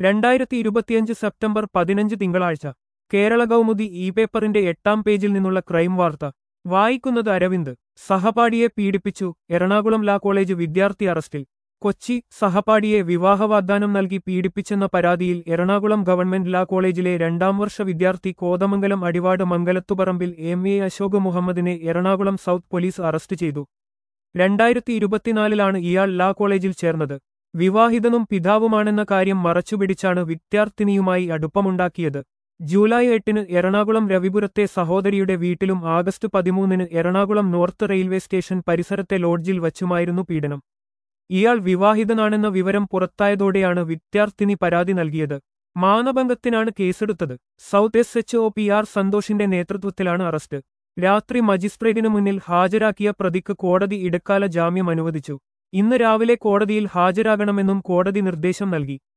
2025 September 15 തിങ്കളാഴ്ച Kerala Kaumudi E പേപ്പറിന്റെ 8-ാം പേജിൽ നിന്നുള്ള ക്രൈം വാർത്ത വായിക്കുന്നത് അരവിന്ദ്. സഹപാഠിയെ പീഡിപ്പിച്ചു, എറണാകുളം ലാ കോളേജ് വിദ്യാർത്ഥി അറസ്റ്റിൽ. കൊച്ചി. സഹപാഠിയെ വിവാഹവാഗ്ദാനം നൽകി പീഡിപ്പിച്ചെന്ന പരാതിയിൽ എറണാകുളം ഗവൺമെന്റ് ലാ കോളേജിലെ 2-ാം വർഷ വിദ്യാർത്ഥി കോതമംഗലം അടിവാട് മംഗലത്തുപറമ്പിൽ എം.എ. അശോക് മുഹമ്മദിനെ എറണാകുളം സൗത്ത് പോലീസ് അറസ്റ്റ് ചെയ്തു. 2024 ഇയാൾ ലാ കോളേജിൽ ചേർന്നത്. വിവാഹിതനും പിതാവുമാണെന്ന കാര്യം മറച്ചുപിടിച്ചാണ് വിദ്യാർത്ഥിനിയുമായി അടുപ്പമുണ്ടാക്കിയത്. ജൂലൈ 8 എറണാകുളം രവിപുരത്തെ സഹോദരിയുടെ വീട്ടിലും August 13 Ernakulam north railway station പരിസരത്തെ ലോഡ്ജിൽ വച്ചുമായിരുന്നു പീഡനം. ഇയാൾ വിവാഹിതനാണെന്ന വിവരം പുറത്തായതോടെയാണ് വിദ്യാർത്ഥിനി പരാതി നൽകിയത്. മാനഭംഗത്തിനാണ് കേസെടുത്തത്. സൗത്ത് എസ്.എച്ച്.ഒ. പി.ആർ. സന്തോഷിന്റെ നേതൃത്വത്തിലാണ് അറസ്റ്റ്. രാത്രി മജിസ്ട്രേറ്റിനു മുന്നിൽ ഹാജരാക്കിയ പ്രതിക്ക് കോടതി ഇടക്കാല ജാമ്യം അനുവദിച്ചു. ഇന്ന് രാവിലെ കോടതിയിൽ ഹാജരാകണമെന്നും കോടതി നിർദ്ദേശം നൽകി.